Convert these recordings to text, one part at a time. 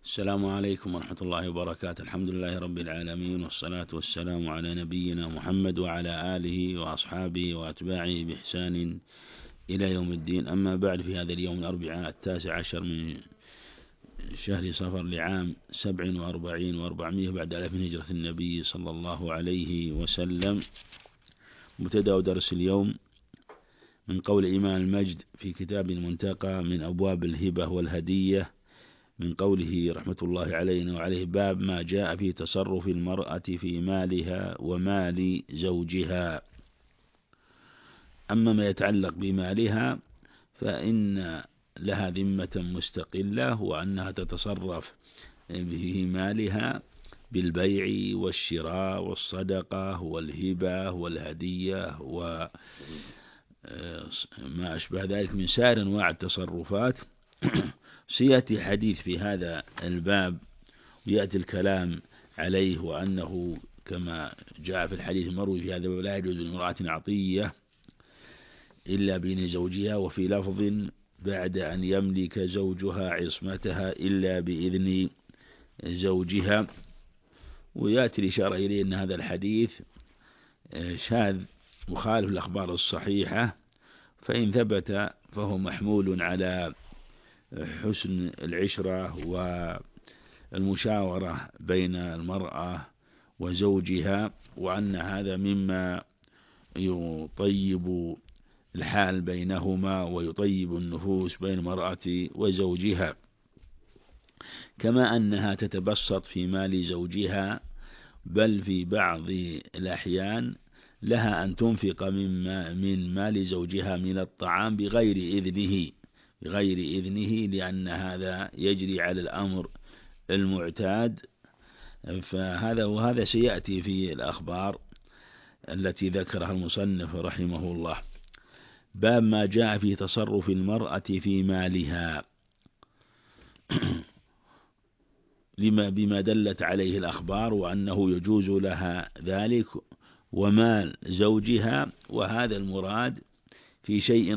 السلام عليكم ورحمة الله وبركاته. الحمد لله رب العالمين، والصلاة والسلام على نبينا محمد وعلى آله وأصحابه وأتباعه بإحسان إلى يوم الدين. أما بعد، في هذا اليوم الأربعاء 19 من شهر صفر لعام 47 و400 بعد 1000 من هجرة النبي صلى الله عليه وسلم. مبتدأ درس اليوم من قول إمام المجد في كتاب المنتقى من أبواب الهبة والهدية، من قوله رحمة الله علينا وعليه: باب ما جاء في تصرف المرأة في مالها ومال زوجها. أما ما يتعلق بمالها فإن لها ذمة مستقلة، وأنها تتصرف في مالها بالبيع والشراء والصدقة والهبة والهدية وما أشبه ذلك من سائر أنواع التصرفات. سيأتي حديث في هذا الباب ويأتي الكلام عليه، وأنه كما جاء في الحديث المروي في هذا الباب: لا يجوز لامرأة عطية إلا بإذن زوجها، وفي لفظ: بعد أن يملك زوجها عصمتها إلا بإذن زوجها. ويأتي الإشارة إليه أن هذا الحديث شاذ مخالف الأخبار الصحيحة، فإن ثبت فهو محمول على حسن العشرة والمشاورة بين المرأة وزوجها، وأن هذا مما يطيب الحال بينهما ويطيب النفوس بين المرأة وزوجها، كما أنها تتبسط في مال زوجها، بل في بعض الأحيان لها أن تنفق من مال زوجها من الطعام بغير إذنه، لأن هذا يجري على الأمر المعتاد. وهذا سيأتي في الأخبار التي ذكرها المصنف رحمه الله. باب ما جاء في تصرف المرأة في مالها بما دلت عليه الأخبار، وأنه يجوز لها ذلك، ومال زوجها، وهذا المراد في شيء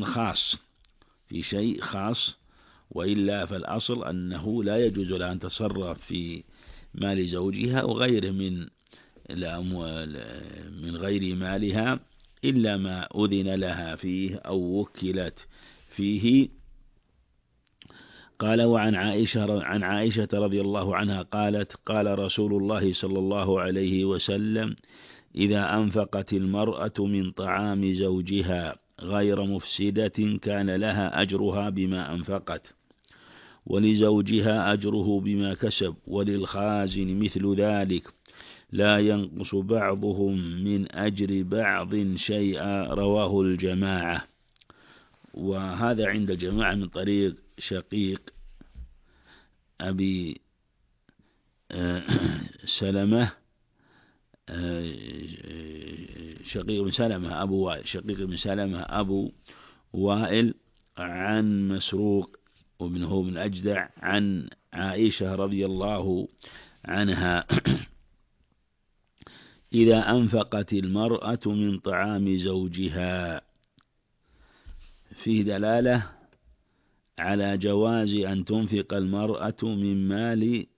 خاص، وإلا فالأصل أنه لا يجوز لها أن تتصرف في مال زوجها وغيره من الأموال من غير مالها إلا ما أذن لها فيه أو وكلت فيه. قال: وعن عائشة رضي الله عنها قالت: قال رسول الله صلى الله عليه وسلم: إذا أنفقت المرأة من طعام زوجها غير مفسدة كان لها أجرها بما أنفقت، ولزوجها أجره بما كسب، وللخازن مثل ذلك، لا ينقص بعضهم من أجر بعض شيئا. رواه الجماعة. وهذا عند جماعة من طريق شقيق أبي سلمة، شقيق بن سلمة أبو وائل، عن مسروق وابنه من أجدع، عن عائشة رضي الله عنها: إذا أنفقت المرأة من طعام زوجها. فيه دلالة على جواز أن تنفق المرأة من مال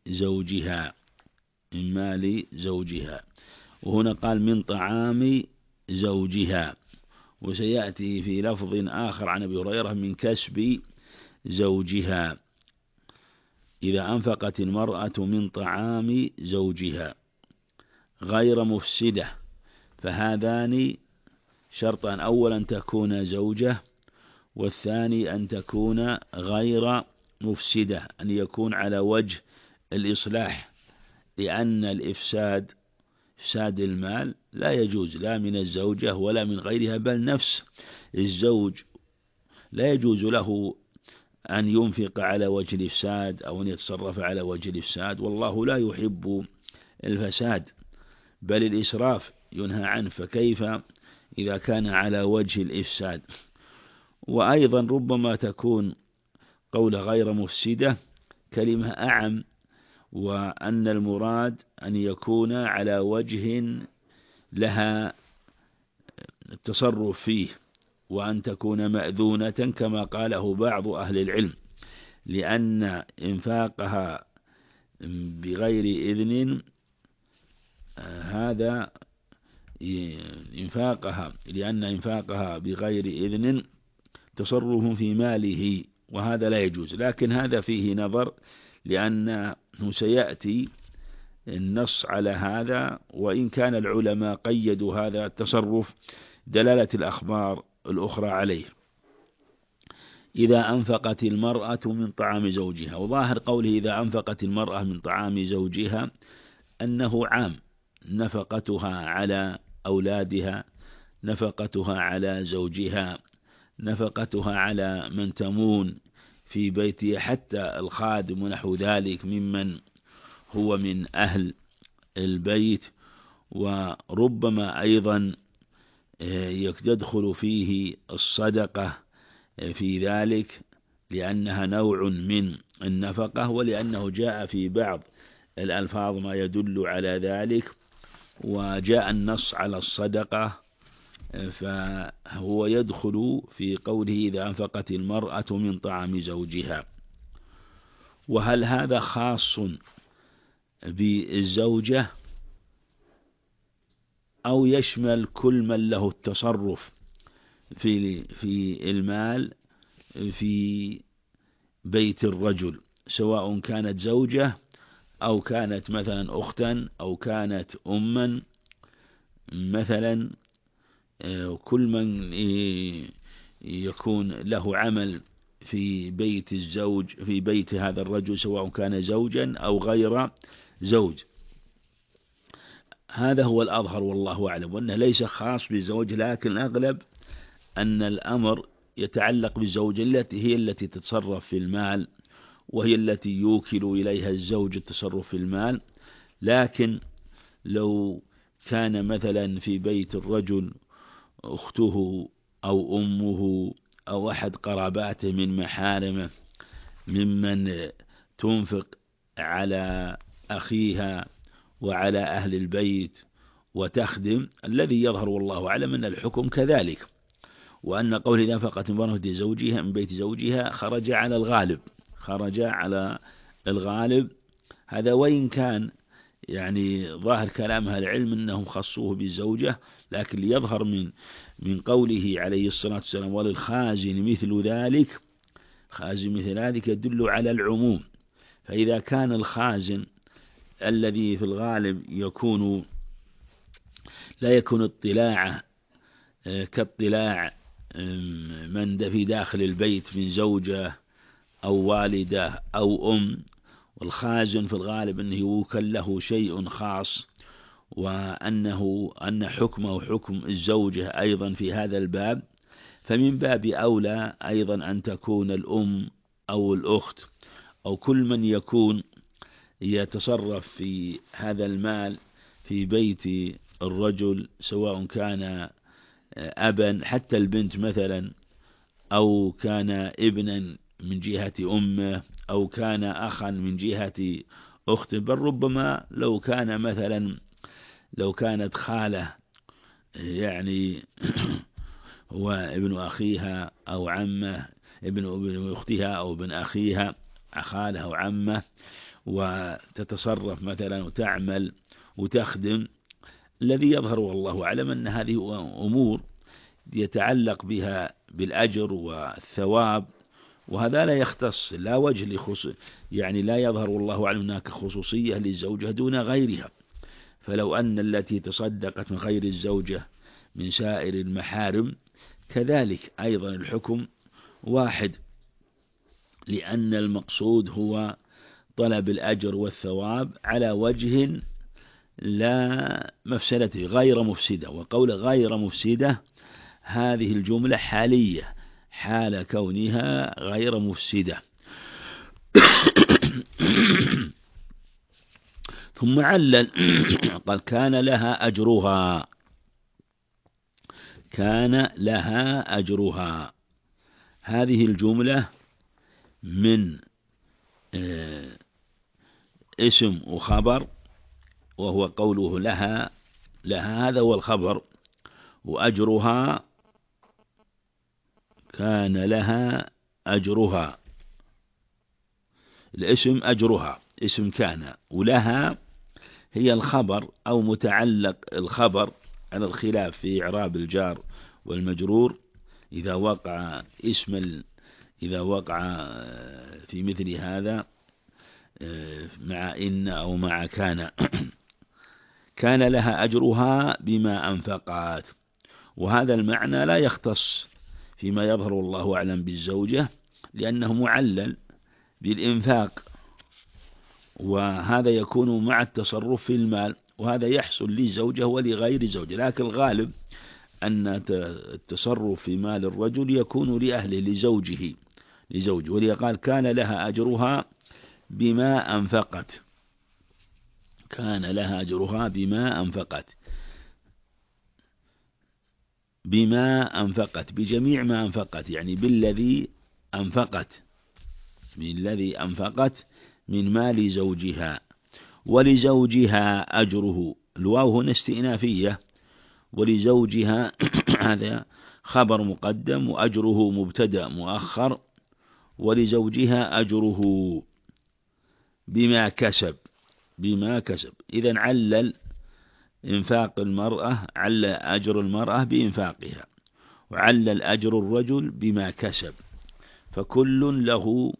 زوجها، وهنا قال من طعام زوجها، وسيأتي في لفظ آخر عن أبي هريرة: من كسب زوجها. إذا أنفقت المرأة من طعام زوجها غير مفسدة، فهذان شرطان: أولا أن تكون زوجة، والثاني أن تكون غير مفسدة، أن يكون على وجه الإصلاح، لأن إفساد المال لا يجوز لا من الزوجة ولا من غيرها، بل نفس الزوج لا يجوز له أن ينفق على وجه الإفساد أو أن يتصرف على وجه الإفساد، والله لا يحب الفساد، بل الإسراف ينهى عنه، فكيف إذا كان على وجه الإفساد؟ وأيضا ربما تكون قول غير مفسدة كلمة أعم، وأن المراد أن يكون على وجه لها التصرف فيه، وأن تكون مأذونة كما قاله بعض أهل العلم، لأن إنفاقها بغير إذن هذا إنفاقها، لأن إنفاقها بغير إذن تصرف في ماله وهذا لا يجوز. لكن هذا فيه نظر، لأنه سيأتي النص على هذا، وإن كان العلماء قيدوا هذا التصرف دلالة الأخبار الأخرى عليه. إذا أنفقت المرأة من طعام زوجها، وظاهر قوله إذا أنفقت المرأة من طعام زوجها أنه عام، نفقتها على أولادها، نفقتها على زوجها، نفقتها على من تمون في بيتها، حتى الخادم ونحو ذلك ممن هو من أهل البيت. وربما أيضا يدخل فيه الصدقة في ذلك، لأنها نوع من النفقة، ولأنه جاء في بعض الألفاظ ما يدل على ذلك، وجاء النص على الصدقة، فهو يدخل في قوله إذا أنفقت المرأة من طعام زوجها. وهل هذا خاص بالزوجة أو يشمل كل من له التصرف في المال في بيت الرجل، سواء كانت زوجة أو كانت مثلا أختا أو كانت أما مثلا، كل من يكون له عمل في بيت الزوج في بيت هذا الرجل، سواء كان زوجا أو غير زوج. هذا هو الأظهر والله أعلم، وأنه ليس خاص بالزوج، لكن الأغلب أن الأمر يتعلق بالزوجة التي هي التي تتصرف في المال، وهي التي يوكل إليها الزوج التصرف في المال. لكن لو كان مثلا في بيت الرجل أخته أو أمه أو أحد قراباته من محارمه ممن تنفق على أخيها وعلى أهل البيت وتخدم، الذي يظهر والله أعلم أن الحكم كذلك، وأن قول إذا أنفقت امرأة زوجها من بيت زوجها خرج على الغالب، خرج على الغالب. هذا وإن كان يعني ظاهر كلام أهل العلم أنهم خصوه بالزوجة، لكن ليظهر من قوله عليه الصلاة والسلام وللخازن مثل ذلك، خازن مثل ذلك يدل على العموم. فإذا كان الخازن الذي في الغالب لا يكون اطلاعه كاطلاع من في داخل البيت من زوجة أو والدة أو أم، والخازن في الغالب أنه يوكل له شيء خاص، أن حكمه حكم الزوجة أيضا في هذا الباب، فمن باب أولى أيضا أن تكون الأم أو الأخت أو كل من يكون يتصرف في هذا المال في بيت الرجل، سواء كان أبا حتى البنت مثلا، أو كان ابنا من جهة أمه، أو كان أخا من جهة أخت، بل ربما لو كانت خالة يعني هو ابن أخيها أو عمه، ابن أختها أو ابن أخيها، خالها أو عمه، وتتصرف مثلا وتعمل وتخدم. الذي يظهر والله أعلم أن هذه أمور يتعلق بها بالأجر والثواب، وهذا لا يختص لا وجه لخصوص، يعني لا يظهر والله أعلم هناك خصوصية للزوجة دون غيرها. فلو أن التي تصدقت من غير الزوجة من سائر المحارم كذلك أيضا الحكم واحد، لأن المقصود هو طلب الأجر والثواب على وجه لا مفسدة غير مفسدة. وقول غير مفسدة هذه الجملة حالية، حال كونها غير مفسدة. ثم علل قال كان لها أجرها، كان لها أجرها. هذه الجملة من اسم وخبر، وهو قوله لها، هذا هو الخبر، وأجرها كان لها أجرها، الاسم أجرها اسم كان، ولها هي الخبر أو متعلق الخبر على الخلاف في إعراب الجار والمجرور إذا وقع إذا وقع في مثل هذا مع إن أو مع كان. كان لها أجرها بما أنفقت، وهذا المعنى لا يختص فيما يظهر والله أعلم بالزوجة، لأنه معلل بالإنفاق، وهذا يكون مع التصرف في المال، وهذا يحصل للزوجة ولغير زوجة، لكن الغالب أن التصرف في مال الرجل يكون لأهله لزوجه ولذا قال كان لها أجرها بما أنفقت، كان لها أجرها بما أنفقت بجميع ما أنفقت، يعني بالذي أنفقت من مال زوجها. ولزوجها أجره، الواو هنا استئنافية، ولزوجها هذا خبر مقدم وأجره مبتدأ مؤخر. ولزوجها أجره بما كسب، إذن علل إنفاق المرأة، علل أجر المرأة بإنفاقها، وعلل أجر الرجل بما كسب، فكل له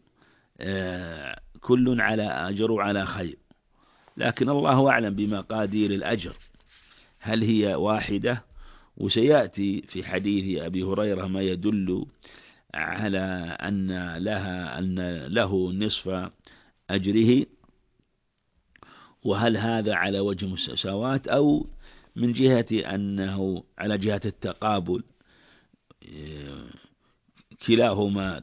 كل على أجر وعلى خير، لكن الله أعلم بمقادير الأجر هل هي واحدة. وسيأتي في حديث أبي هريرة ما يدل على أن له نصف أجره، وهل هذا على وجه المساواة أو من جهة أنه على جهة التقابل، كلاهما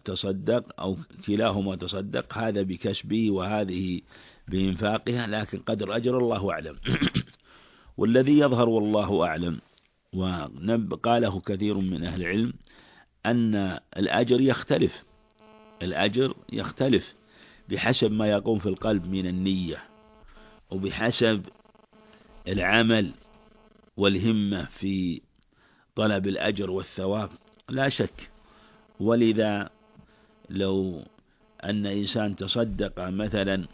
تصدق هذا بكسبه وهذه بإنفاقها، لكن قدر أجر الله أعلم. والذي يظهر والله أعلم وقاله كثير من أهل العلم أن الأجر يختلف بحسب ما يقوم في القلب من النية، وبحسب العمل والهمة في طلب الأجر والثواب لا شك. ولذا لو أن إنسان تصدق مثلا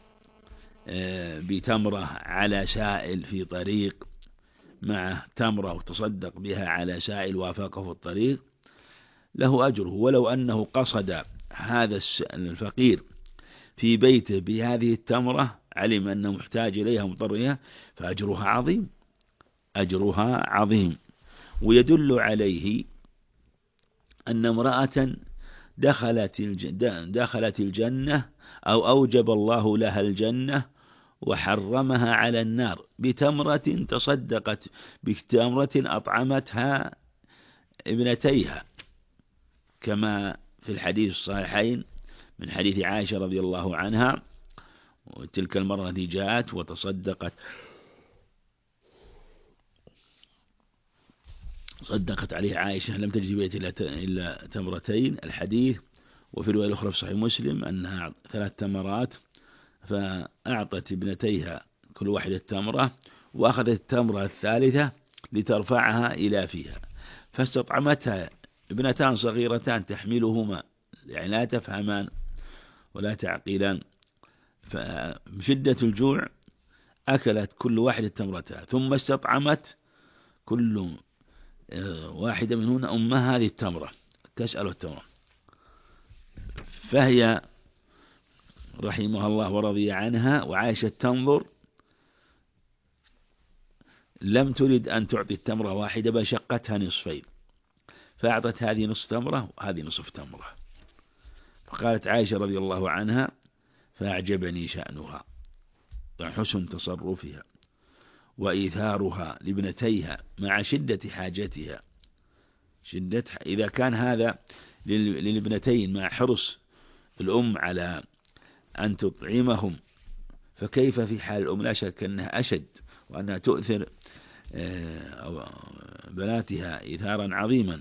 بتمرة على سائل في طريق، مع تمرة وتصدق بها على سائل وافقه في الطريق له أجره، ولو أنه قصد هذا الفقير في بيته بهذه التمرة علم أنه محتاج إليها مضطر إليها فأجرها عظيم. ويدل عليه أن امرأة دخلت الجنة أو أوجب الله لها الجنة وحرمها على النار بتمرة تصدقت، بتمرة أطعمتها ابنتيها، كما في الحديث الصحيحين من حديث عائشة رضي الله عنها، وتلك المرة التي جاءت صدقت عليه عائشة لم تجد بيت إلا تمرتين الحديث. وفي الرواية الأخرى في صحيح مسلم أنها 3 تمرات، فأعطت ابنتيها كل واحدة تمرة، وأخذت التمرة الثالثة لترفعها إلى فيها، فاستطعمتها ابنتان صغيرتان تحملهما، يعني لا تفهمان ولا تعقلان، فبشدة الجوع أكلت كل واحدة تمرتها، ثم استطعمت كل واحدة منهن أمها هذه التمرة تسأل التمرة، فهي رحمها الله ورضي عنها وعائشة تنظر لم تريد أن تعطي التمرة واحدة بل شقتها نصفين، فأعطت هذه نصف تمرة وهذه نصف تمرة. فقالت عائشة رضي الله عنها فأعجبني شأنها وحسن تصرفها وإيثارها لابنتيها مع شدة حاجتها. إذا كان هذا للابنتين مع حرص الأم على أن تطعمهم، فكيف في حال الأم؟ لا شك أنها أشد، وأنها تؤثر بناتها إيثارا عظيما.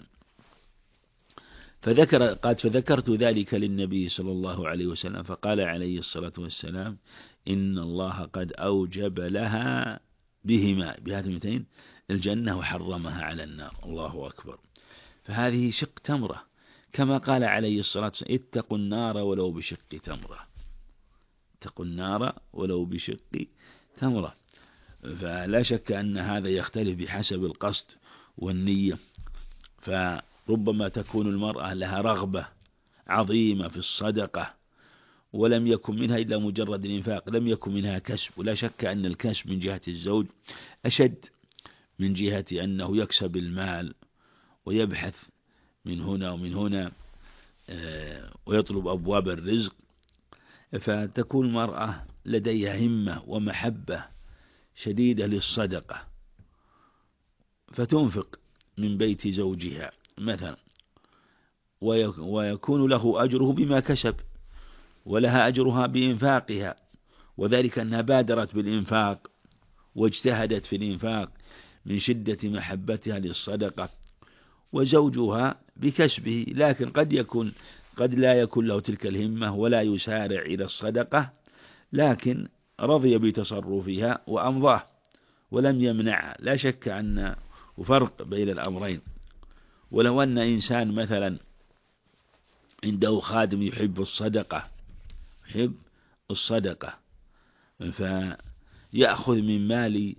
فذكرت ذلك للنبي صلى الله عليه وسلم، فقال عليه الصلاة والسلام إن الله قد أوجب لها بهاتين الجنة وحرمها على النار. الله أكبر. فهذه شق تمرة، كما قال عليه الصلاة والسلام اتقوا النار ولو بشق تمرة. اتقوا النار ولو بشق تمرة. فلا شك أن هذا يختلف بحسب القصد والنية. فربما تكون المرأة لها رغبة عظيمة في الصدقة ولم يكن منها إلا مجرد الإنفاق، لم يكن منها كسب. ولا شك أن الكسب من جهة الزوج أشد من جهة أنه يكسب المال ويبحث من هنا ومن هنا ويطلب أبواب الرزق. فتكون المرأة لديها همة ومحبة شديدة للصدقة، فتنفق من بيت زوجها مثلا، ويكون له أجره بما كسب ولها أجرها بإنفاقها، وذلك أنها بادرت بالإنفاق واجتهدت في الإنفاق من شدة محبتها للصدقة، وزوجها بكسبه. لكن قد لا يكون له تلك الهمة ولا يسارع إلى الصدقة، لكن رضي بتصرفها وأمضاه ولم يمنعها. لا شك أن فرق بين الأمرين. ولو أن إنسان مثلا عنده خادم يحب الصدقة فيأخذ من مال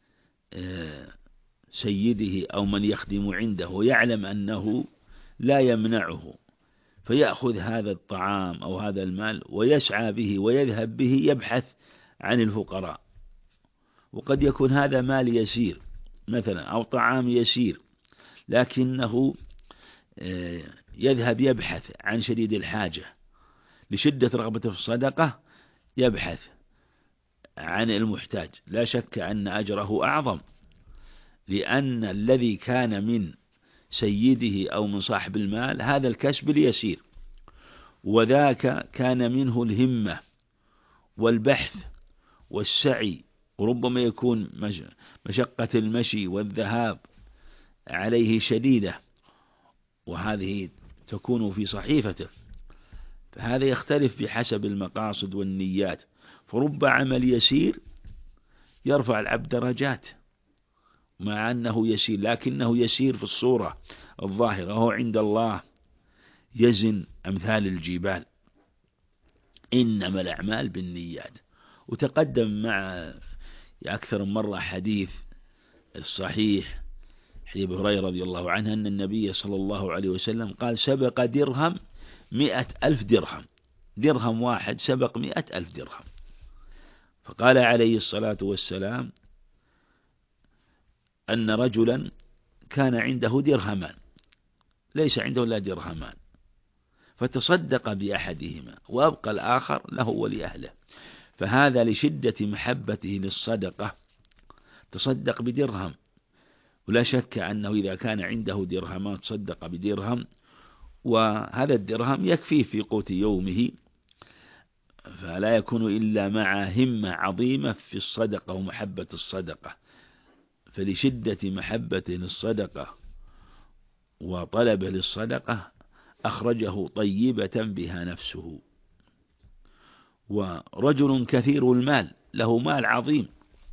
سيده أو من يخدم عنده ويعلم أنه لا يمنعه، فيأخذ هذا الطعام أو هذا المال ويسعى به ويذهب به يبحث عن الفقراء. وقد يكون هذا مال يسير مثلا أو طعام يسير، لكنه يذهب يبحث عن شديد الحاجة لشدة رغبته في الصدقة، يبحث عن المحتاج. لا شك أن أجره أعظم، لأن الذي كان من سيده أو من صاحب المال هذا الكسب اليسير، وذاك كان منه الهمة والبحث والسعي، وربما يكون مشقة المشي والذهاب عليه شديدة، وهذه تكون في صحيفته. فهذا يختلف بحسب المقاصد والنيات. فرب عمل يسير يرفع العبد درجات مع أنه يسير، لكنه يسير في الصورة الظاهرة، وهو عند الله يزن أمثال الجبال. إنما الأعمال بالنيات. وتقدم مع أكثر من مرة حديث الصحيح حديث أبي هريرة رضي الله عنه أن النبي صلى الله عليه وسلم قال: سبق درهم 100,000 درهم، درهم واحد سبق 100,000 درهم. فقال عليه الصلاة والسلام أن رجلا كان عنده درهمان، ليس عنده إلا درهمان، فتصدق بأحدهما وأبقى الآخر له ولأهله. فهذا لشدة محبته للصدقة تصدق بدرهم. ولا شك أنه إذا كان عنده درهمان تصدق بدرهم، وهذا الدرهم يكفيه في قوت يومه، فلا يكون إلا مع همة عظيمة في الصدقة ومحبة الصدقة. فلشدة محبته للصدقة وطلبه للصدقة أخرجه طيبة بها نفسه. ورجل كثير المال، له مال عظيم،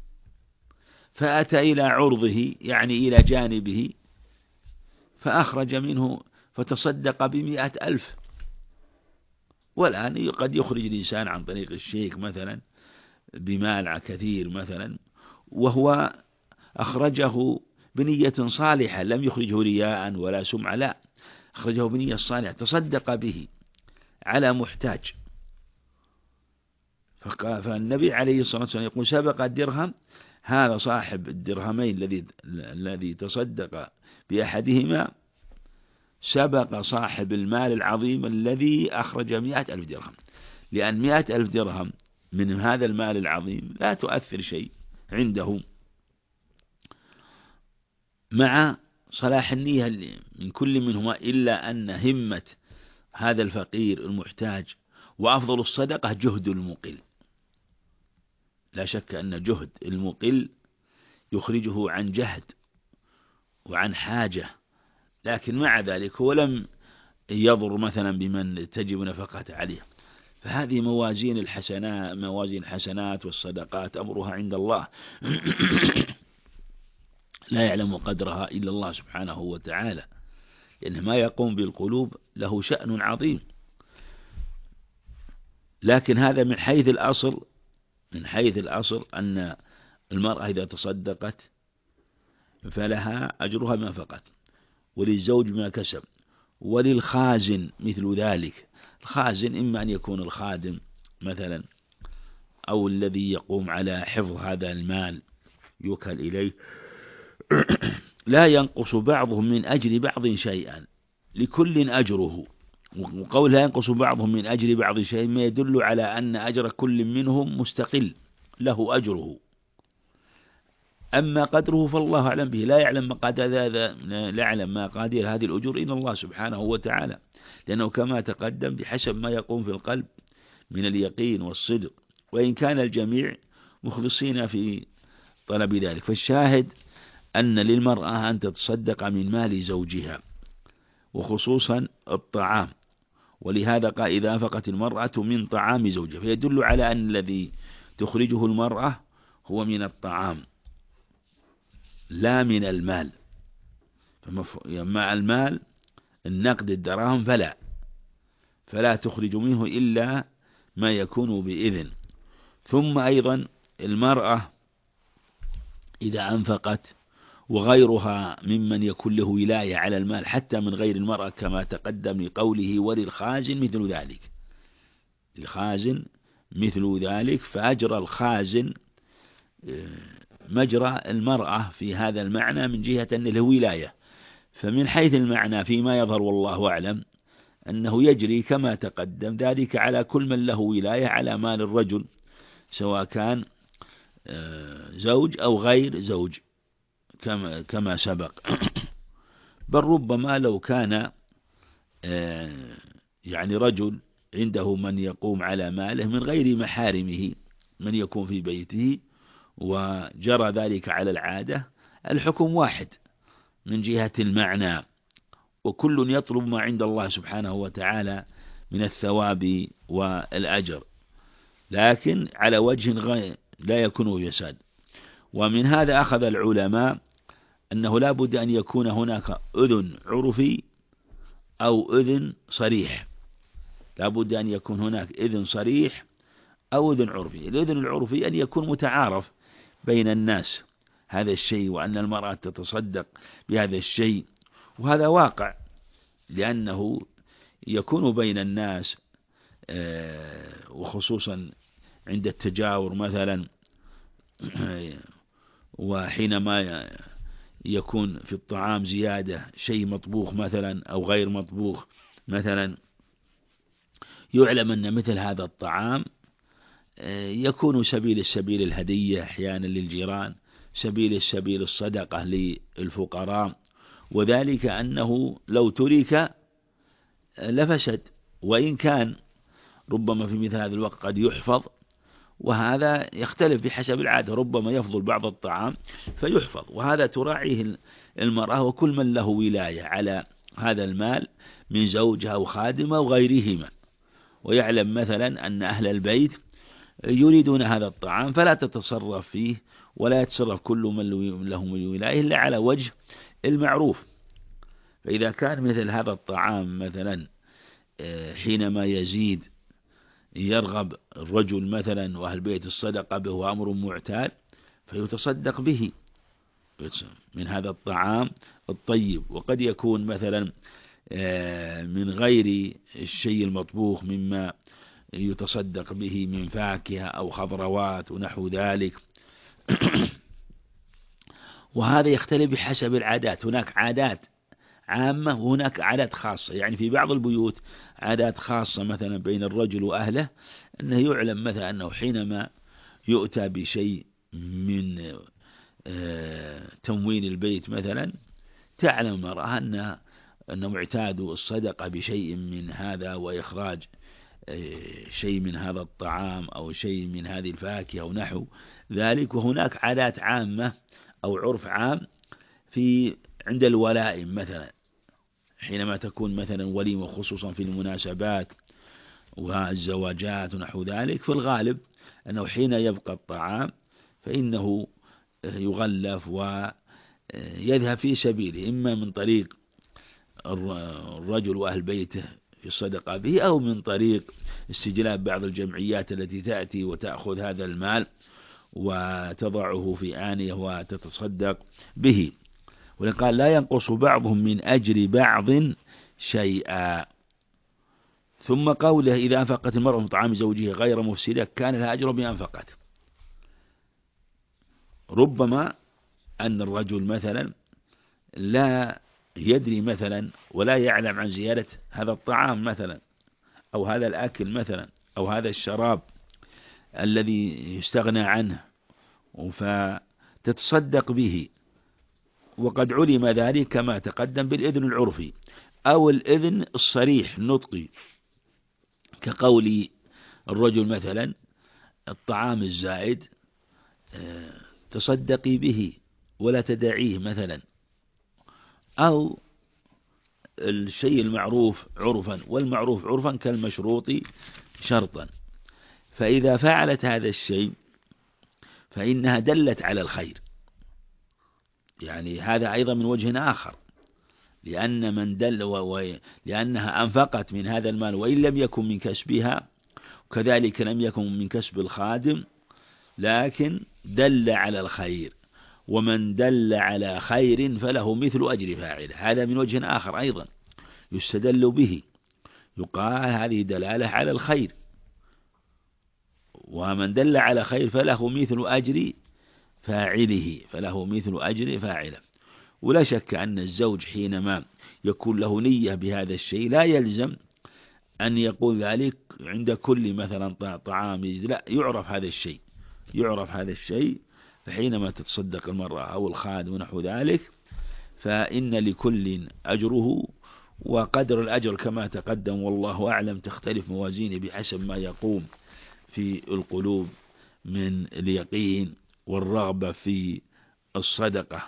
فأتى إلى عرضه يعني إلى جانبه فأخرج منه فتصدق ب100,000. والآن قد يخرج الإنسان عن طريق الشيك مثلا بمال كثير مثلا، وهو أخرجه بنية صالحة، لم يخرجه رياء ولا سمعة، لا، أخرجه بنية صالحة، تصدق به على محتاج. فالنبي عليه الصلاة والسلام يقول: سبق الدرهم، هذا صاحب الدرهمين الذي تصدق بأحدهما سبق صاحب المال العظيم الذي أخرج 100,000 درهم. لأن 100,000 درهم من هذا المال العظيم لا تؤثر شيء عنده، مع صلاح النية من كل منهما، إلا أن همة هذا الفقير المحتاج وأفضل الصدقة جهد المقل. لا شك أن جهد المقل يخرجه عن جهد وعن حاجة، لكن مع ذلك هو لم يضر مثلا بمن تجب نفقته عليه. فهذه موازين الحسنات والصدقات أمرها عند الله لا يعلم قدرها إلا الله سبحانه وتعالى، لأن ما يقوم بالقلوب له شأن عظيم. لكن هذا من حيث الأصل، من حيث الأصل أن المرأة إذا تصدقت فلها أجرها ما فقط، وللزوج ما كسب، وللخازن مثل ذلك. الخازن إما أن يكون الخادم مثلا، أو الذي يقوم على حفظ هذا المال يوكل إليه، لا ينقص بعضهم من أجر بعض شيئا، لكل أجره. وقول لا ينقص بعضهم من أجر بعض شيء ما يدل على أن أجر كل منهم مستقل، له أجره. أما قدره فالله أعلم به، لا يعلم مقادير هذا، لا يعلم مقادير هذه الأجور إلا الله سبحانه وتعالى، لأنه كما تقدم بحسب ما يقوم في القلب من اليقين والصدق، وإن كان الجميع مخلصين في طلب ذلك. فالشاهد أن للمرأة أن تتصدق من مال زوجها، وخصوصا الطعام، ولهذا قال إذا أنفقت المرأة من طعام زوجها، فيدل على أن الذي تخرجه المرأة هو من الطعام لا من المال. مع المال النقد الدراهم فلا تخرج منه إلا ما يكون بإذن. ثم أيضا المرأة إذا أنفقت وغيرها ممن يكون له ولاية على المال حتى من غير المرأة، كما تقدم لقوله وللخازن مثل ذلك، الخازن مثل ذلك، فأجرى الخازن مجرى المرأة في هذا المعنى من جهة أن له ولاية. فمن حيث المعنى فيما يظهر والله أعلم أنه يجري كما تقدم ذلك على كل من له ولاية على مال الرجل، سواء كان زوج أو غير زوج كما سبق. بل ربما لو كان يعني رجل عنده من يقوم على ماله من غير محارمه، من يكون في بيته، وجرى ذلك على العادة، الحكم واحد من جهة المعنى، وكل يطلب ما عند الله سبحانه وتعالى من الثواب والأجر، لكن على وجه لا يكون فساد. ومن هذا أخذ العلماء أنه لا بد أن يكون هناك أذن عرفي أو أذن صريح، لا بد أن يكون هناك إذن صريح أو أذن عرفي. الأذن العرفي أن يكون متعارف بين الناس هذا الشيء، وأن المرأة تتصدق بهذا الشيء، وهذا واقع لأنه يكون بين الناس، وخصوصا عند التجاور مثلا، وحينما يكون في الطعام زيادة شيء مطبوخ مثلا أو غير مطبوخ مثلا، يعلم أن مثل هذا الطعام يكون سبيل الهدية أحيانا للجيران، سبيل الصدقة للفقراء، وذلك أنه لو ترك لفسد، وإن كان ربما في مثل هذا الوقت قد يحفظ، وهذا يختلف بحسب العادة، ربما يفضل بعض الطعام فيحفظ، وهذا تراعيه المرأة وكل من له ولاية على هذا المال من زوجها وخادمة وغيرهما، ويعلم مثلا أن أهل البيت يريدون هذا الطعام فلا تتصرف فيه، ولا يتصرف كل من له ولاية إلا على وجه المعروف. فإذا كان مثل هذا الطعام مثلا حينما يزيد يرغب الرجل مثلا وأهل بيت الصدقة به وأمر معتاد، فيتصدق به من هذا الطعام الطيب. وقد يكون مثلا من غير الشيء المطبوخ مما يتصدق به من فاكهة أو خضروات ونحو ذلك. وهذا يختلف بحسب العادات، هناك عادات عامة وهناك عادات خاصة، يعني في بعض البيوت عادات خاصة مثلا بين الرجل وأهله، أنه يعلم مثلا أنه حينما يؤتى بشيء من تموين البيت مثلا، تعلم المرأة أنه اعتاد الصدقة بشيء من هذا وإخراج شيء من هذا الطعام أو شيء من هذه الفاكهة أو نحو ذلك. وهناك عادات عامة أو عرف عام عند الولائم مثلا، حينما تكون مثلا وليمة خصوصا في المناسبات والزواجات ونحو ذلك، في الغالب أنه حين يبقى الطعام فإنه يغلف ويذهب في سبيله، إما من طريق الرجل وأهل بيته في الصدقة به، أو من طريق استجلاب بعض الجمعيات التي تأتي وتأخذ هذا المال وتضعه في آنية وتتصدق به. ولقال لا ينقص بعضهم من أجر بعض شيئا. ثم قوله إذا أنفقت المرأة من طعام زوجها غير مفسدة كان لها أجر بما أنفقت. ربما أن الرجل مثلا لا يدري مثلا ولا يعلم عن زيادة هذا الطعام مثلا، أو هذا الأكل مثلا، أو هذا الشراب الذي يستغنى عنه فتتصدق به، وقد علم ذلك كما تقدم بالإذن العرفي أو الإذن الصريح النطقي، كقول الرجل مثلا الطعام الزائد تصدقي به ولا تدعيه مثلا، أو الشيء المعروف عرفا، والمعروف عرفا كالمشروط شرطا. فإذا فعلت هذا الشيء فإنها دلت على الخير، يعني هذا أيضا من وجه آخر، لأن من دل لأنها أنفقت من هذا المال وإن لم يكن من كسبها، وكذلك لم يكن من كسب الخادم، لكن دل على الخير، ومن دل على خير فله مثل أجر فاعله. هذا من وجه آخر أيضا يستدل به، يقال هذه دلالة على الخير، ومن دل على خير فله مثل أجر فاعله، فله مثل أجر فاعله. ولا شك أن الزوج حينما يكون له نية بهذا الشيء لا يلزم أن يقول ذلك عند كل مثلا طعام، لا، يعرف هذا الشيء، يعرف هذا الشيء. فحينما تتصدق المرأة أو الخادم ونحو ذلك فإن لكل أجره، وقدر الأجر كما تقدم والله أعلم تختلف موازينه بحسب ما يقوم في القلوب من اليقين والرغبة في الصدقة.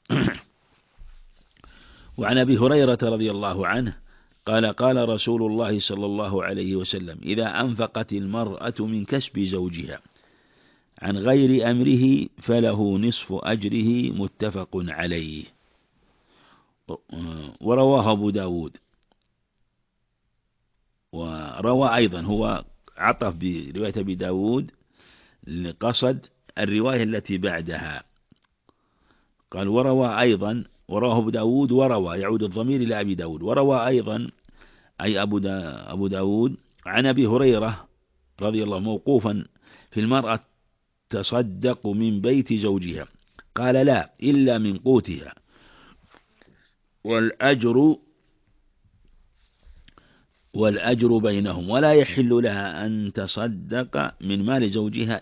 وعن أبي هريرة رضي الله عنه قال قال رسول الله صلى الله عليه وسلم إذا أنفقت المرأة من كسب زوجها عن غير أمره فله نصف أجره متفق عليه. ورواه أبو داود. وروى أيضا، هو عطف برواية أبي داود لقصد الرواية التي بعدها، قال وروى أيضا، ورواه أبو داود، وروى يعود الضمير إلى أبي داود، وروى أيضا أي أبو داود عن أبي هريرة رضي الله موقوفا في المرأة تصدق من بيت زوجها قال لا إلا من قوتها والأجر بينهم، ولا يحل لها أن تصدق من مال زوجها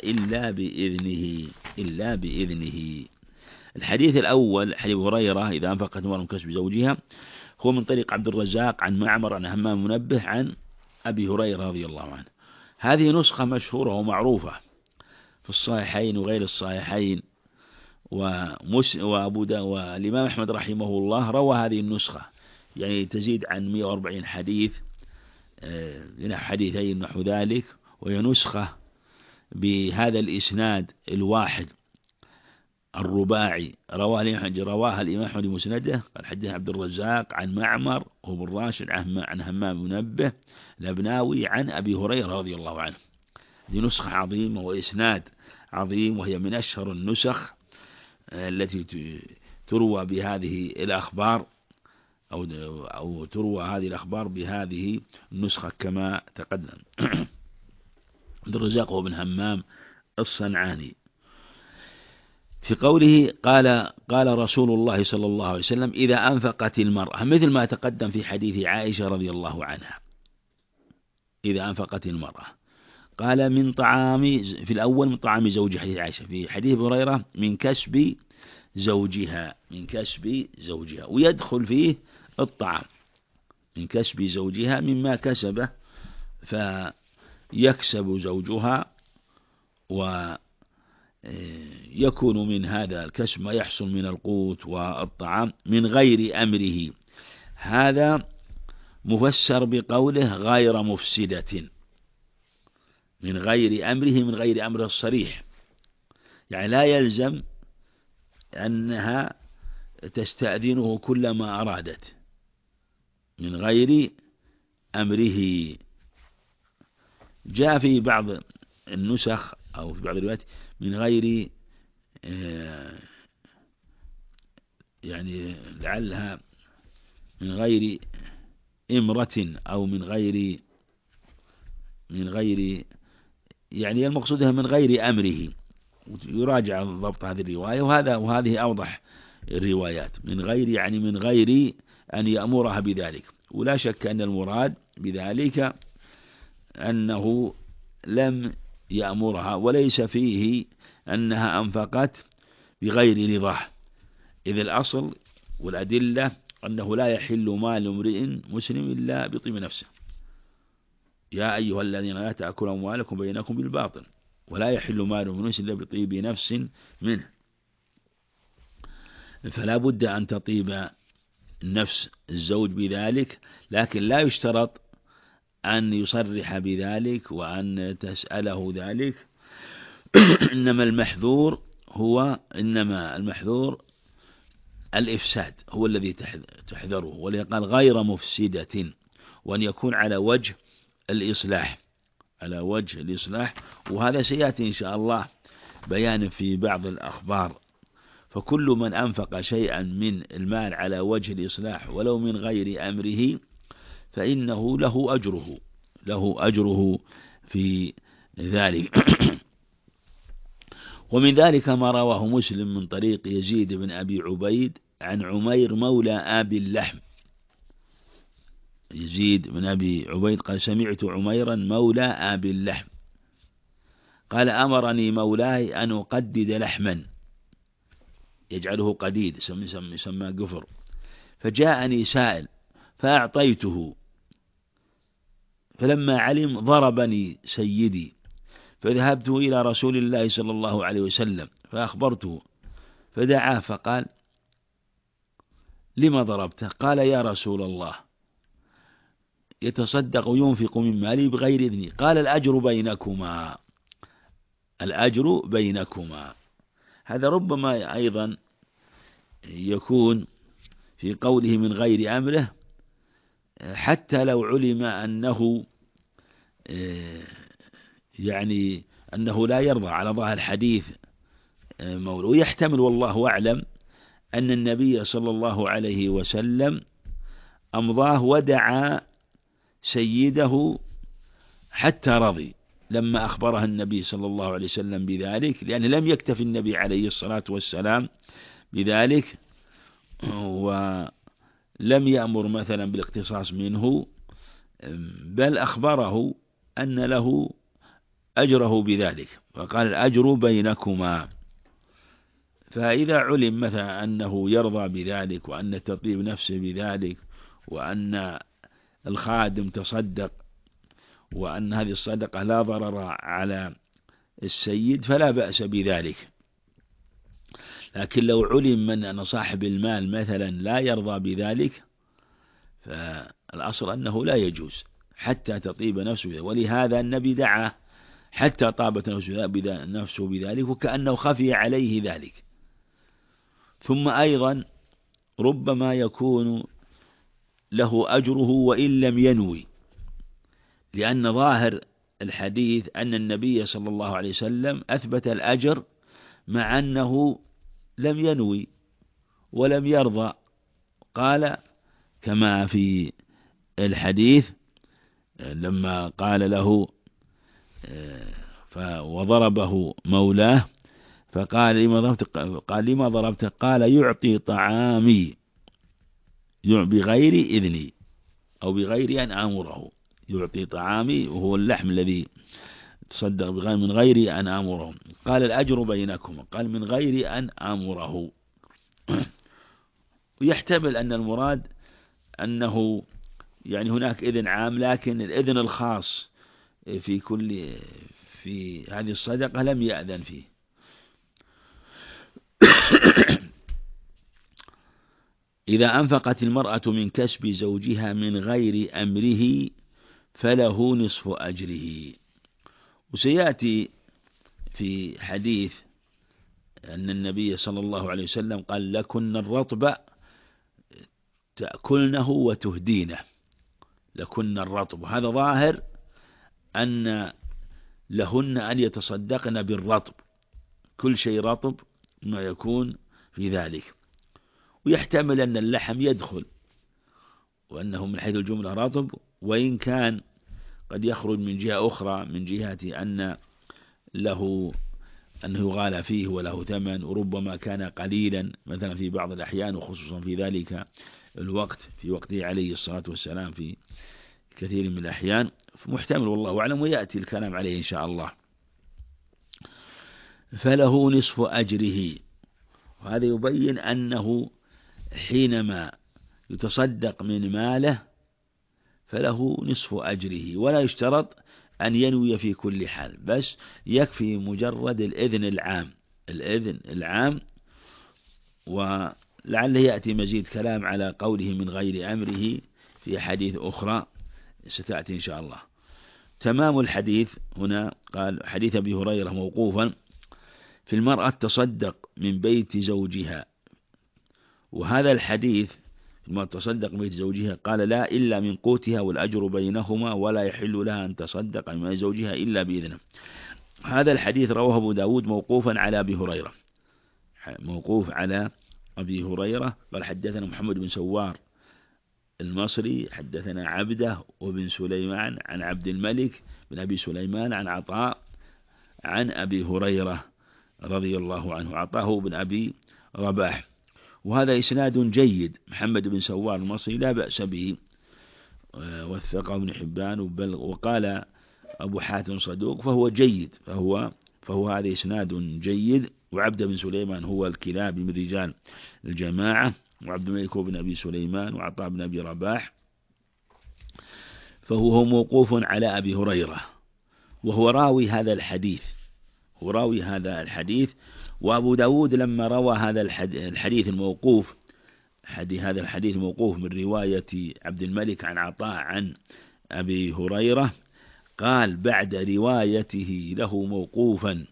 إلا بإذنه. الحديث الأول حديث هريرة إذا أنفقت المرأة من كسب زوجها هو من طريق عبد الرزاق عن معمر عن همام منبه عن أبي هريرة رضي الله عنه. هذه نسخة مشهورة ومعروفة في الصحيحين وغير الصحيحين، والإمام أحمد رحمه الله روى هذه النسخة، يعني تزيد عن 140 حديث، حديثين نحو ذلك، وهي نسخة بهذا الإسناد الواحد الرباعي رواها الإمام أحمد مسنده. قال حدثنا عبد الرزاق عن معمر وهو بن راشد عن همام منبه الأبناوي عن أبي هريرة رضي الله عنه. هذه نسخة عظيمة وإسناد عظيم، وهي من أشهر النسخ التي تروى بهذه الأخبار، أو تروى هذه الأخبار بهذه النسخة كما تقدم. عبد الرزاق هو بن همام الصنعاني. في قوله قال رسول الله صلى الله عليه وسلم إذا أنفقت المرأة، مثل ما تقدم في حديث عائشة رضي الله عنها، إذا أنفقت المرأة قال من طعام، في الأول من طعام زوجها حديث عائشة، في حديث أبي هريرة من كسب زوجها، ويدخل فيه الطعام من كسب زوجها مما كسبه فيكسب زوجها، ويكون من هذا الكسب ما يحصل من القوت والطعام من غير أمره. هذا مفسر بقوله غير مفسدة، من غير أمره، من غير أمر الصريح، يعني لا يلزم أنها تستأذنه كلما أرادت، من غير أمره. جاء في بعض النسخ أو في بعض الروايات من غير يعني لعلها من غير إمرة أو من غير يعني المقصودها من غير أمره. يراجع ضبط هذه الرواية، وهذه أوضح الروايات. من غير يعني من غير أن يأمرها بذلك. ولا شك أن المراد بذلك أنه لم يأمرها، وليس فيه أنها أنفقت بغير رضاه، إذ الأصل والأدلة أنه لا يحل مال امرئ مسلم إلا بطيب نفسه. يا أيها الذين لا تأكلوا أموالكم بينكم بالباطل ولا يحل مال امرئ مسلم إلا بطيب نفس منه. فلا بد أن تطيب نفس الزوج بذلك، لكن لا يشترط أن يصرح بذلك وأن تسأله ذلك. إنما المحذور الإفساد هو الذي تحذره، وليقال غير مفسدة، وأن يكون على وجه الإصلاح، وهذا سيأتي إن شاء الله بيان في بعض الأخبار. فكل من أنفق شيئا من المال على وجه الإصلاح ولو من غير أمره فإنه له أجره في ذلك. ومن ذلك ما رواه مسلم من طريق يزيد بن أبي عبيد عن عمير مولى آبي اللحم. يزيد بن أبي عبيد قال سمعت عميرا مولى آبي اللحم قال أمرني مولاي أن أقدد لحما، يجعله قديد يسمى قفر، فجاءني سائل فأعطيته، فلما علم ضربني سيدي، فذهبت إلى رسول الله صلى الله عليه وسلم فأخبرته، فدعاه فقال لما ضربته؟ قال يا رسول الله يتصدق وينفق من مالي بغير إذني. قال الأجر بينكما. هذا ربما أيضا يكون في قوله من غير أمره، حتى لو علم أنه يعني أنه لا يرضى على ظاهر الحديث مولى. ويحتمل والله أعلم أن النبي صلى الله عليه وسلم أمضاه ودعا سيده حتى رضي لما أخبره النبي صلى الله عليه وسلم بذلك، لأن لم يكتف النبي عليه الصلاة والسلام بذلك ولم يأمر مثلا بالاقتصاص منه، بل أخبره أن له أجره بذلك، فقال الأجر بينكما. فإذا علم مثلا أنه يرضى بذلك وأن تطيب نفسه بذلك وأن الخادم تصدق وأن هذه الصدقة لا ضرر على السيد فلا بأس بذلك. لكن لو علم من أن صاحب المال مثلا لا يرضى بذلك فالأصل أنه لا يجوز حتى تطيب نفسه، ولهذا النبي دعا حتى طابت نفسه بذلك وكأنه خفي عليه ذلك. ثم أيضا ربما يكون له أجره وإن لم ينوي، لأن ظاهر الحديث أن النبي صلى الله عليه وسلم أثبت الأجر مع أنه لم ينوي ولم يرضى. قال كما في الحديث لما قال له وضربه مولاه فقال لما ضربت؟ قال يعطي طعامي بغير إذني أو بغير أن آمره. يعطي طعامي وهو اللحم الذي تصدق من غير أن آمره. قال الأجر بينكم، قال من غير أن آمره. ويحتمل أن المراد أنه يعني هناك إذن عام، لكن الإذن الخاص في هذه الصدقة لم يأذن فيه. إذا أنفقت المرأة من كسب زوجها من غير أمره فله نصف أجره. وسيأتي في حديث أن النبي صلى الله عليه وسلم قال لكن الرطب تأكلنه وتهدينه، لكن الرطب. هذا ظاهر أن لهن أن يتصدقن بالرطب، كل شيء رطب ما يكون في ذلك. ويحتمل أن اللحم يدخل، وأنه من حيث الجملة رطب، وإن كان قد يخرج من جهة أخرى، من جهة أنه يغالى فيه وله ثمن، وربما كان قليلا مثلا في بعض الأحيان، وخصوصا في ذلك الوقت، في وقته عليه الصلاة والسلام، في كثير من الأحيان، فمحتمل والله أعلم، ويأتي الكلام عليه إن شاء الله. فله نصف أجره. وهذا يبين أنه حينما يتصدق من ماله فله نصف أجره، ولا يشترط أن ينوي في كل حال، بس يكفي مجرد الإذن العام. ولعله يأتي مزيد كلام على قوله من غير أمره في حديث أخرى ستأتي إن شاء الله. تمام الحديث هنا قال حديث أبي هريرة موقوفا: في المرأة تصدق من بيت زوجها. وهذا الحديث ما تصدق من بيت زوجها قال لا إلا من قوتها والأجر بينهما، ولا يحل لها أن تصدق من زوجها إلا بإذنه. هذا الحديث رواه أبو داود موقوفا على أبي هريرة، موقوف على أبي هريرة. قال حدثنا محمد بن سوار المصري حدثنا عبده وبن سليمان عن عبد الملك بن أبي سليمان عن عطاء عن أبي هريرة رضي الله عنه، عطاه بن أبي رباح. وهذا إسناد جيد. محمد بن سوار المصري لا بأس به، وثقه ابن حبان وقال أبو حاتم صدوق، فهو جيد، فهو هذا إسناد جيد. وعبد بن سليمان هو الكلابي من رجال الجماعة، وعبد الملك بن أبي سليمان وعطاء بن أبي رباح، فهو موقوف على أبي هريرة، وهو راوي هذا الحديث. وأبو داود لما روى هذا الحديث الموقوف، هذا الحديث موقوف من رواية عبد الملك عن عطاء عن أبي هريرة، قال بعد روايته له موقوفا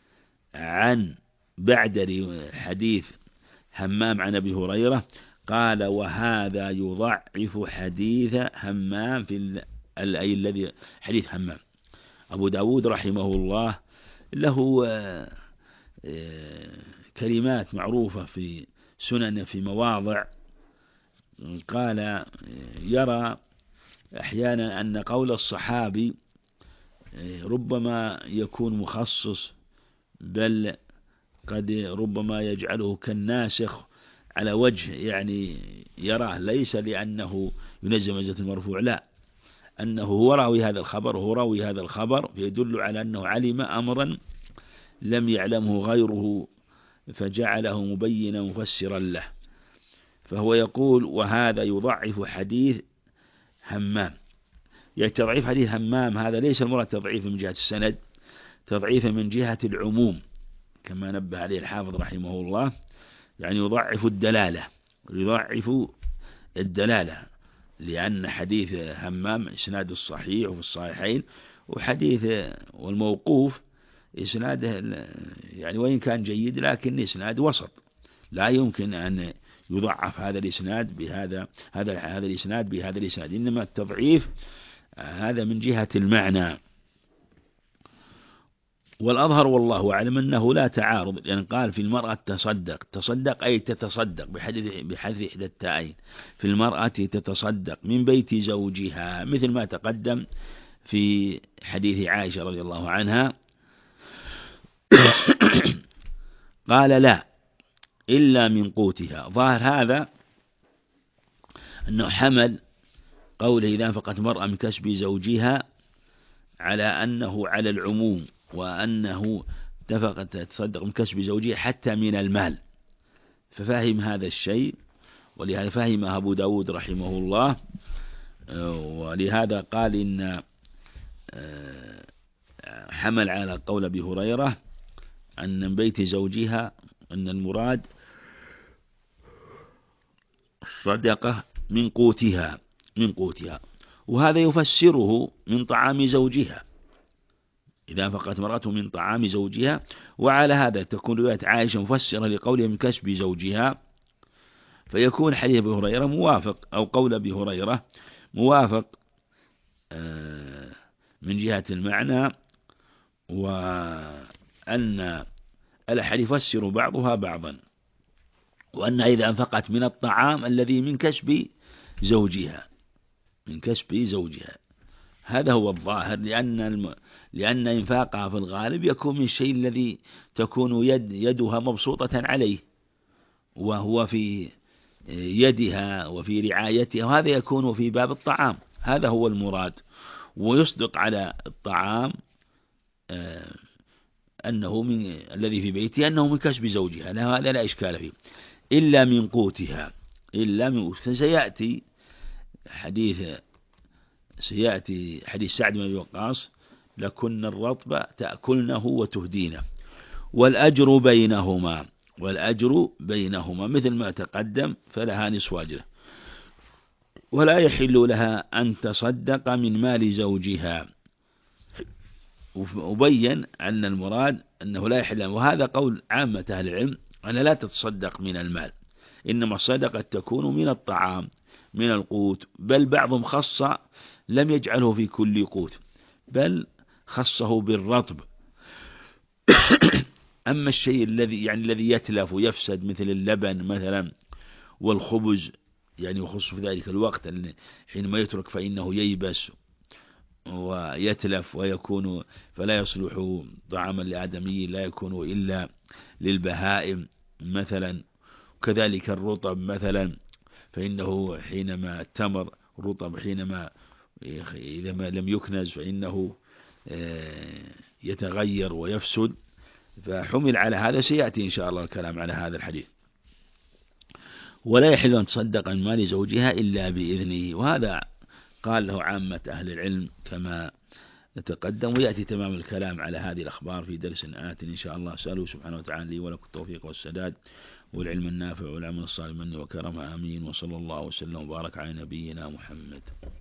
بعد حديث همام عن أبي هريرة، قال وهذا يضعف حديث همام الذي حديث همام. أبو داود رحمه الله له كلمات معروفة في سنن في مواضع، قال يرى أحيانا أن قول الصحابي ربما يكون مخصص، بل قد ربما يجعله كالناسخ على وجه يعني يراه ليس لأنه ينزل منزلة المرفوع، لا، أنه هو راوي هذا الخبر فيدل على أنه علم أمرا لم يعلمه غيره فجعله مبينا مفسرا له. فهو يقول وهذا يضعف حديث همام. يعني تضعيف حديث همام هذا ليس المراد تضعيف من جهة السند، تضعيف من جهة العموم كما نبه عليه الحافظ رحمه الله، يعني يضعف الدلالة، لأن حديث همام إسناد الصحيح وفي الصحيحين، وحديث والموقوف إسناده يعني وإن كان جيد لكن إسناد وسط، لا يمكن أن يضعف هذا الإسناد هذا الإسناد بهذا الإسناد، إنما التضعيف هذا من جهة المعنى. والأظهر والله أعلم أنه لا تعارض، لأن قال في المرأة تصدق أي تتصدق بحذف إحدى التائين، في المرأة تتصدق من بيت زوجها، مثل ما تقدم في حديث عائشة رضي الله عنها. قال لا إلا من قوتها. ظاهر هذا أنه حمل قوله إذا أنفقت مرأة من كسب زوجها على أنه على العموم، وأنه تصدق من كسب زوجها حتى من المال، ففهم هذا الشيء، ولهذا فهم أبو داود رحمه الله، ولهذا قال إن حمل على قول أبي هريرة أن من بيت زوجها أن المراد الصدقة من قوتها، وهذا يفسره من طعام زوجها، إذا أنفقت مرأته من طعام زوجها. وعلى هذا تكون رواية عائشة مفسرة لقولها من كسب زوجها، فيكون حديث أبي هريرة موافق، أو قول أبي هريرة موافق من جهة المعنى، وأن الأحاديث يفسر بعضها بعضا، وأنها إذا أنفقت من الطعام الذي من كسب زوجها، من كسب زوجها، هذا هو الظاهر، لأن إنفاقها في الغالب يكون من الشيء الذي تكون يدها مبسوطة عليه، وهو في يدها وفي رعايتها، وهذا يكون في باب الطعام، هذا هو المراد. ويصدق على الطعام أنه من الذي في بيتها أنه من كسب زوجها، هذا لا إشكال فيه، إلا من قوتها، سيأتي حديث سعد بن أبي وقاص: لكن الرطب تأكلنه وتهدينه، والأجر بينهما مثل ما تقدم، فلها نصف أجره، ولا يحل لها أن تصدق من مال زوجها. وبين أن المراد أنه لا يحل، وهذا قول عامة أهل العلم، أن لا تتصدق من المال، إنما الصدقة تكون من الطعام، من القوت، بل بعضهم خص لم يجعله في كل قوت، بل خصه بالرطب. أما الشيء الذي يتلف ويفسد مثل اللبن مثلا والخبز، يخص في ذلك الوقت حينما يترك فإنه ييبس ويتلف ويكون فلا يصلح طعاما لآدمي، لا يكون إلا للبهائم مثلا. وكذلك الرطب مثلا، فإنه حينما التمر رطب حينما إذا ما لم يكنز فإنه يتغير ويفسد، فحمل على هذا. سيأتي إن شاء الله الكلام على هذا الحديث. ولا يحل أن تصدق من مال زوجها إلا بإذنه، وهذا قال له عامة أهل العلم كما تقدم، ويأتي تمام الكلام على هذه الأخبار في درس آت إن شاء الله. أسأله سبحانه وتعالى لي ولكم التوفيق والسداد والعلم النافع والعمل الصالح مني وكرمه، آمين. وصلى الله وسلم وبارك على نبينا محمد.